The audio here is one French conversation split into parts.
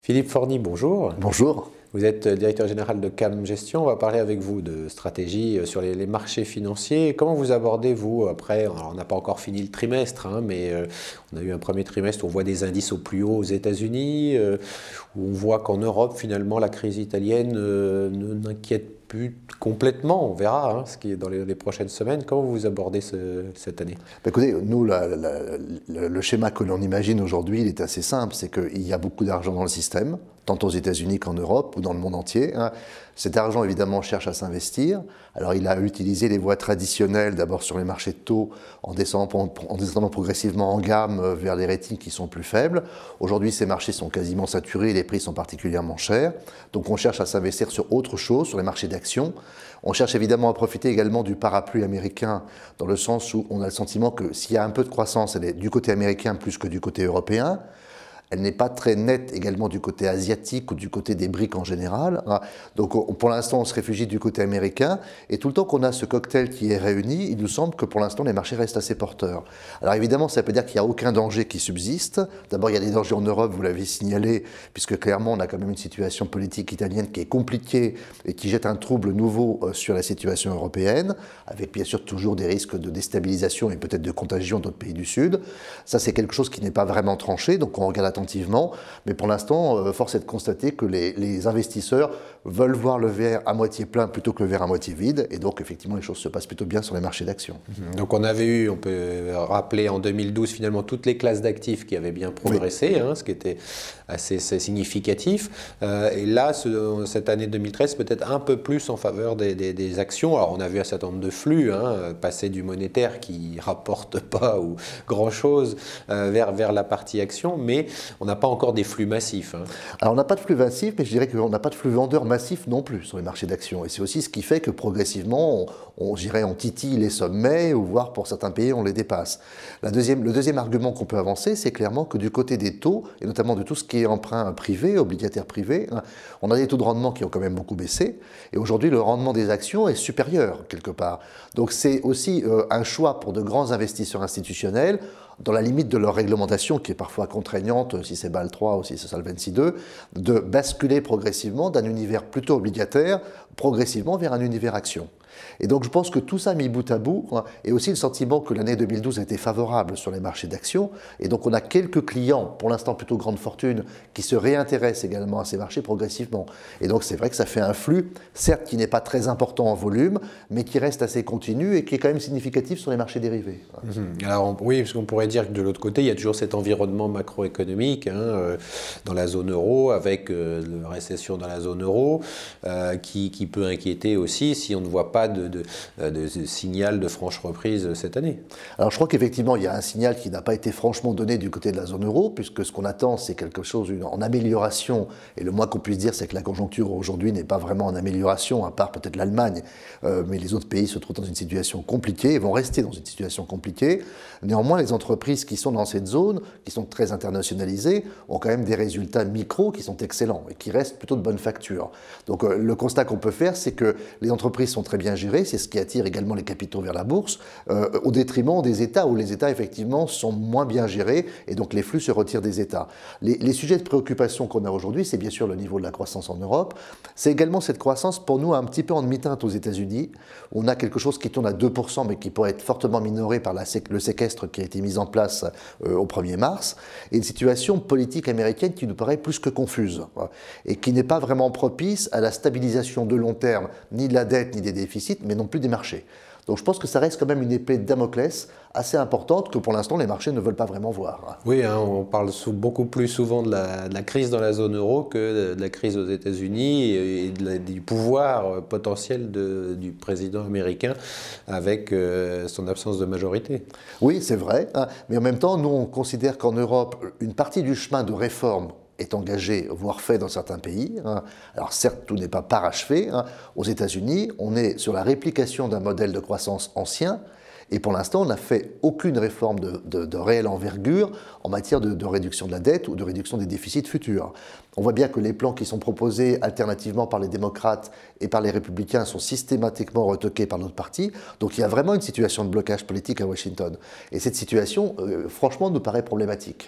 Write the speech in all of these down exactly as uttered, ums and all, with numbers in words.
Philippe Forny, bonjour. Bonjour. Vous êtes directeur général de C A M Gestion. On va parler avec vous de stratégie sur les, les marchés financiers. Comment vous abordez, vous, après, alors on n'a pas encore fini le trimestre, hein, mais euh, on a eu un premier trimestre où on voit des indices au plus haut aux États-Unis, euh, où on voit qu'en Europe, finalement, la crise italienne euh, ne n'inquiète plus complètement. On verra hein, ce qui est dans les, les prochaines semaines. Comment vous abordez ce, cette année? Écoutez, nous, la, la, la, le schéma que l'on imagine aujourd'hui, il est assez simple. C'est qu'il y a beaucoup d'argent dans le système, tant aux États-Unis qu'en Europe ou dans le monde entier. Cet argent, évidemment, cherche à s'investir. Alors, il a utilisé les voies traditionnelles, d'abord sur les marchés de taux, en descendant, en descendant progressivement en gamme vers les ratings qui sont plus faibles. Aujourd'hui, ces marchés sont quasiment saturés, les prix sont particulièrement chers. Donc, on cherche à s'investir sur autre chose, sur les marchés d'actions. On cherche évidemment à profiter également du parapluie américain, dans le sens où on a le sentiment que s'il y a un peu de croissance, elle est du côté américain plus que du côté européen. Elle n'est pas très nette également du côté asiatique ou du côté des briques en général. Donc pour l'instant, on se réfugie du côté américain. Et tout le temps qu'on a ce cocktail qui est réuni, il nous semble que pour l'instant, les marchés restent assez porteurs. Alors évidemment, ça veut dire qu'il n'y a aucun danger qui subsiste. D'abord, il y a des dangers en Europe, vous l'avez signalé, puisque clairement, on a quand même une situation politique italienne qui est compliquée et qui jette un trouble nouveau sur la situation européenne, avec bien sûr toujours des risques de déstabilisation et peut-être de contagion d'autres pays du Sud. Ça, c'est quelque chose qui n'est pas vraiment tranché, donc on regarde attentivement. Mais pour l'instant, force est de constater que les, les investisseurs veulent voir le verre à moitié plein plutôt que le verre à moitié vide. Et donc, effectivement, les choses se passent plutôt bien sur les marchés d'actions. Donc, on avait eu, on peut rappeler en deux mille douze, finalement, toutes les classes d'actifs qui avaient bien progressé, oui. hein, ce qui était assez, assez significatif. Euh, et là, ce, cette année deux mille treize, peut-être un peu plus en faveur des, des, des actions. Alors, on a vu un certain nombre de flux, hein, passer du monétaire qui ne rapporte pas ou grand-chose euh, vers, vers la partie action, mais on n'a pas encore des flux massifs. Hein. Alors on n'a pas de flux massifs, mais je dirais qu'on n'a pas de flux vendeurs massifs non plus sur les marchés d'actions. Et c'est aussi ce qui fait que progressivement, on, on, dirais, on titille les sommets, ou voire pour certains pays, on les dépasse. La deuxième, le deuxième argument qu'on peut avancer, c'est clairement que du côté des taux, et notamment de tout ce qui est emprunt privé, obligataire privé, hein, on a des taux de rendement qui ont quand même beaucoup baissé. Et aujourd'hui, le rendement des actions est supérieur, quelque part. Donc c'est aussi euh, un choix pour de grands investisseurs institutionnels, dans la limite de leur réglementation, qui est parfois contraignante, si c'est Bâle trois ou si c'est Solvency deux, de basculer progressivement d'un univers plutôt obligataire, progressivement vers un univers action. Et donc je pense que tout ça mis bout à bout, hein, et aussi le sentiment que l'année deux mille douze a été favorable sur les marchés d'actions, et donc on a quelques clients, pour l'instant plutôt grande fortune, qui se réintéressent également à ces marchés progressivement. Et donc c'est vrai que ça fait un flux, certes qui n'est pas très important en volume, mais qui reste assez continu et qui est quand même significatif sur les marchés dérivés. Mmh. Alors on, oui, parce qu'on pourrait dire que de l'autre côté, il y a toujours cet environnement macroéconomique hein, euh, dans la zone euro, avec euh, la récession dans la zone euro, euh, qui, qui peut inquiéter aussi si on ne voit pas de, de, de, de signal de franche reprise cette année. Alors je crois qu'effectivement, il y a un signal qui n'a pas été franchement donné du côté de la zone euro, puisque ce qu'on attend, c'est quelque chose en amélioration, et le moins qu'on puisse dire, c'est que la conjoncture aujourd'hui n'est pas vraiment en amélioration, à part peut-être l'Allemagne, euh, mais les autres pays se trouvent dans une situation compliquée, et vont rester dans une situation compliquée. Néanmoins, les entreprises qui sont dans cette zone, qui sont très internationalisées, ont quand même des résultats micro qui sont excellents, et qui restent plutôt de bonne facture. Donc euh, le constat qu'on peut faire, c'est que les entreprises sont très bien gérées, c'est ce qui attire également les capitaux vers la bourse, euh, au détriment des États, où les États effectivement sont moins bien gérés, et donc les flux se retirent des États. Les, les sujets de préoccupation qu'on a aujourd'hui, c'est bien sûr le niveau de la croissance en Europe, c'est également cette croissance pour nous un petit peu en demi-teinte aux États-Unis. On a quelque chose qui tourne à deux pour cent, mais qui pourrait être fortement minoré par la, le séquestre qui a été mis en place euh, au premier mars, et une situation politique américaine qui nous paraît plus que confuse, et qui n'est pas vraiment propice à la stabilisation de long terme, ni de la dette, ni des déficits, mais non plus des marchés. Donc je pense que ça reste quand même une épée de Damoclès assez importante que pour l'instant les marchés ne veulent pas vraiment voir. Oui, hein, on parle sous, beaucoup plus souvent de la, de la crise dans la zone euro que de, de la crise aux États-Unis et, et de la, du pouvoir potentiel de, du président américain avec euh, son absence de majorité. Oui, c'est vrai, hein, mais en même temps, nous on considère qu'en Europe, une partie du chemin de réforme est engagé, voire fait dans certains pays. Alors certes, tout n'est pas parachevé. Aux États-Unis, on est sur la réplication d'un modèle de croissance ancien, et pour l'instant, on n'a fait aucune réforme de, de, de réelle envergure en matière de, de réduction de la dette ou de réduction des déficits futurs. On voit bien que les plans qui sont proposés alternativement par les démocrates et par les républicains sont systématiquement retoqués par notre parti. Donc il y a vraiment une situation de blocage politique à Washington. Et cette situation, euh, franchement, nous paraît problématique.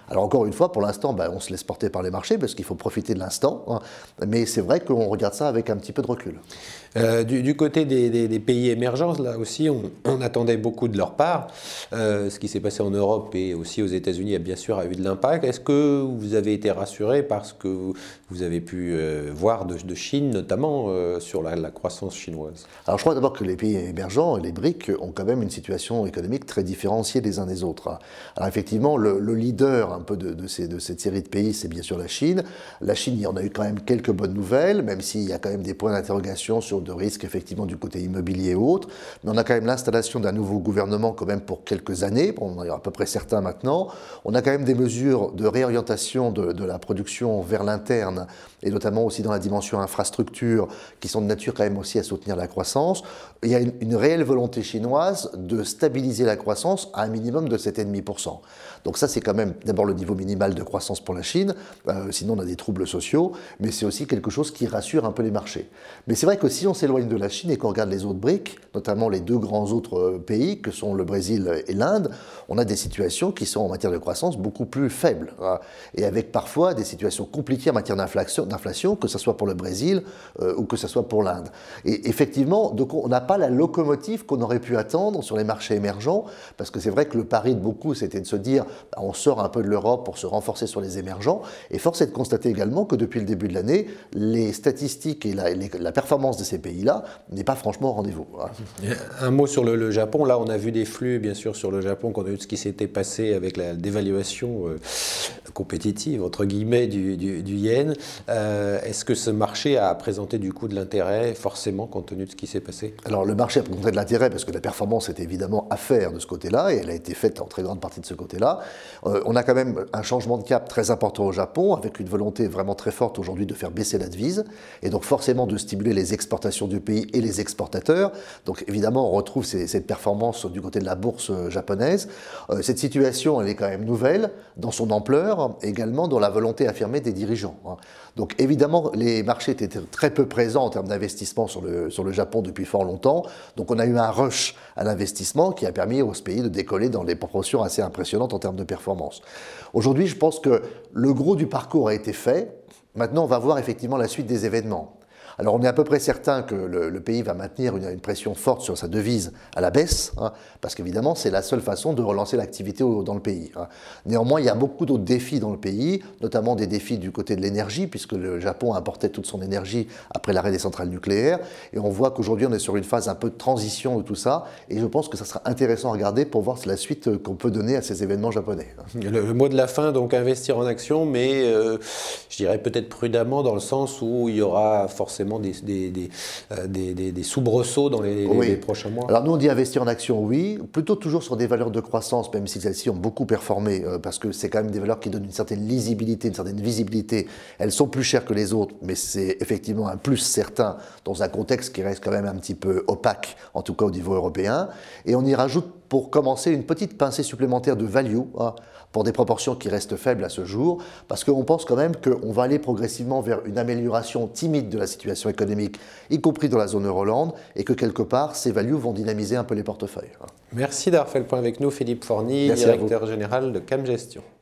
Alors encore une fois, pour l'instant, ben, on se laisse porter par les marchés parce qu'il faut profiter de l'instant, hein, mais c'est vrai qu'on regarde ça avec un petit peu de recul. Euh, du, du côté des, des, des pays émergents, là aussi, on, on attendait beaucoup de leur part. Euh, ce qui s'est passé en Europe et aussi aux États-Unis a bien sûr eu de l'impact. Est-ce que vous avez été rassuré parce que vous, vous avez pu euh, voir de, de Chine, notamment euh, sur la, la croissance chinoise? Alors je crois d'abord que les pays émergents, les BRIC, ont quand même une situation économique très différenciée des uns des autres. Alors effectivement, le, le leader un peu de, de, ces, de cette série de pays, c'est bien sûr la Chine. La Chine, il y en a eu quand même quelques bonnes nouvelles, même s'il y a quand même des points d'interrogation sur de risques effectivement du côté immobilier et autres. Mais on a quand même l'installation d'un nouveau gouvernement quand même pour quelques années, on en est à peu près certain maintenant. On a quand même des mesures de réorientation de, de la production vers l'interne et notamment aussi dans la dimension infrastructure qui sont de nature quand même aussi à soutenir la croissance. Il y a une, une réelle volonté chinoise de stabiliser la croissance à un minimum de sept virgule cinq pour cent. Donc ça c'est quand même d'abord le niveau minimal de croissance pour la Chine, euh, sinon on a des troubles sociaux, mais c'est aussi quelque chose qui rassure un peu les marchés. Mais c'est vrai que si on s'éloigne de la Chine et qu'on regarde les autres BRIC, notamment les deux grands autres pays que sont le Brésil et l'Inde, on a des situations qui sont en matière de croissance beaucoup plus faibles, hein, et avec parfois des situations compliquées en matière d'inflation, d'inflation que ce soit pour le Brésil euh, ou que ce soit pour l'Inde. Et effectivement, donc on n'a pas la locomotive qu'on aurait pu attendre sur les marchés émergents, parce que c'est vrai que le pari de beaucoup, c'était de se dire bah, on sort un peu de l'Europe pour se renforcer sur les émergents, et force est de constater également que depuis le début de l'année, les statistiques et la, les, la performance de ces pays-là n'est pas franchement au rendez-vous. Hein. Un mot sur le, le Japon, là on a vu des flux bien sûr sur le Japon, qu'on a vu de ce qui s'était passé avec la dévaluation euh, compétitive entre guillemets du, du, du yen. Euh, est-ce que ce marché a présenté du coup de l'intérêt forcément compte tenu de ce qui s'est passé? Alors le marché a présenté de l'intérêt parce que la performance était évidemment à faire de ce côté-là et elle a été faite en très grande partie de ce côté-là. Euh, on a quand même un changement de cap très important au Japon avec une volonté vraiment très forte aujourd'hui de faire baisser la devise et donc forcément de stimuler les exportations du pays et les exportateurs. Donc évidemment on retrouve ces, cette performance du côté de la bourse japonaise. Euh, cette situation elle est quand même nouvelle dans son ampleur, également dans la volonté affirmée des dirigeants. Hein. Donc évidemment les marchés étaient très peu présents en termes d'investissement sur le, sur le Japon depuis fort longtemps. Donc on a eu un rush à l'investissement qui a permis au pays de décoller dans des proportions assez impressionnantes en termes de performance. Aujourd'hui, je pense que le gros du parcours a été fait. Maintenant, on va voir effectivement la suite des événements. Alors on est à peu près certain que le, le pays va maintenir une, une pression forte sur sa devise à la baisse, hein, parce qu'évidemment c'est la seule façon de relancer l'activité au, dans le pays. Hein. Néanmoins, il y a beaucoup d'autres défis dans le pays, notamment des défis du côté de l'énergie, puisque le Japon importait toute son énergie après l'arrêt des centrales nucléaires, et on voit qu'aujourd'hui on est sur une phase un peu de transition de tout ça, et je pense que ça sera intéressant à regarder pour voir la suite qu'on peut donner à ces événements japonais. Le, le mot de la fin, donc investir en action, mais euh, je dirais peut-être prudemment dans le sens où il y aura forcément Des, des, des, des, des, des soubresauts dans les, oui. les prochains mois. Alors nous on dit investir en action, oui, plutôt toujours sur des valeurs de croissance, même si celles-ci ont beaucoup performé, euh, parce que c'est quand même des valeurs qui donnent une certaine lisibilité, une certaine visibilité. Elles sont plus chères que les autres, mais c'est effectivement un plus certain dans un contexte qui reste quand même un petit peu opaque, en tout cas au niveau européen. Et on y rajoute pour commencer une petite pincée supplémentaire de value, hein, pour des proportions qui restent faibles à ce jour, parce qu'on pense quand même qu'on va aller progressivement vers une amélioration timide de la situation économique, y compris dans la zone Euroland, et que quelque part, ces values vont dynamiser un peu les portefeuilles. Merci d'avoir fait le point avec nous, Philippe Forny, Merci directeur général de CAM Gestion.